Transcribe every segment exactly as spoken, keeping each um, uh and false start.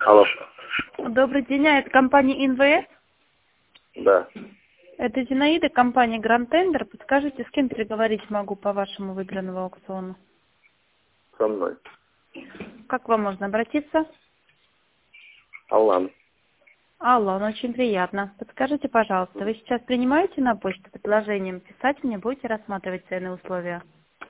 Алло. Добрый день, а это компания ИНВС? Да. Это Зинаида, компания Grand Tender. Подскажите, с кем переговорить могу по вашему выигранному аукциону? Со мной. Как к вам можно обратиться? Алан. Алло, ну очень приятно. Подскажите, пожалуйста, вы сейчас принимаете на почту предложением писать мне, будете рассматривать цены и условия?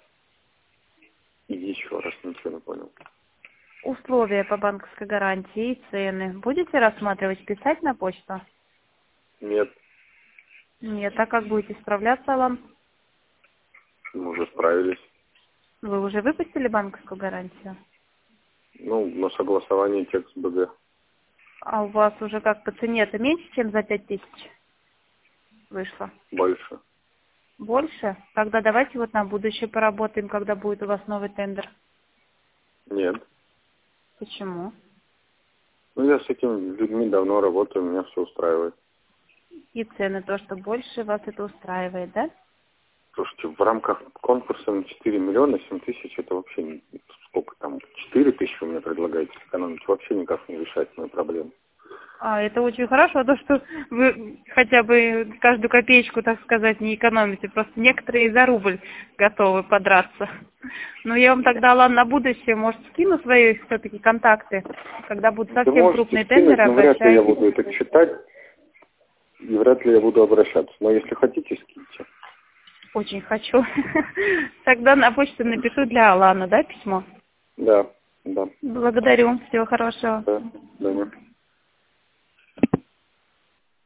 Еще раз ничего не понял. Условия по банковской гарантии и цены. Будете рассматривать, писать на почту? Нет, Нет, а как будете справляться, Алан? мы уже справились. Вы уже выпустили банковскую гарантию? Ну, на согласование текст БГ. А у вас уже как по цене это меньше, чем за пять тысяч вышло? Больше. Больше? Тогда давайте вот на будущее поработаем, когда будет у вас новый тендер. Нет. Почему? Ну, я с этими людьми давно работаю, меня все устраивает. И цены то, что больше вас это устраивает, да? Слушайте, в рамках конкурса на четыре миллиона семь тысяч это вообще не... Сколько там? четыре тысячи вы мне предлагаете сэкономить? Вообще никак не решает мою проблему. А, это очень хорошо, то, что вы хотя бы каждую копеечку, так сказать, не экономите. Просто некоторые за рубль готовы подраться. Но я вам тогда, ладно, на будущее, может, скину свои все-таки контакты, когда будут Вы совсем можете крупные скинуть, тендеры, но вряд ли я буду обращайтесь. это читать, и вряд ли я буду обращаться. Но если хотите, скиньте. Очень хочу. Тогда на почту напишу для Алана, да, письмо? Да, да. Благодарю. Всего хорошего. Да, да.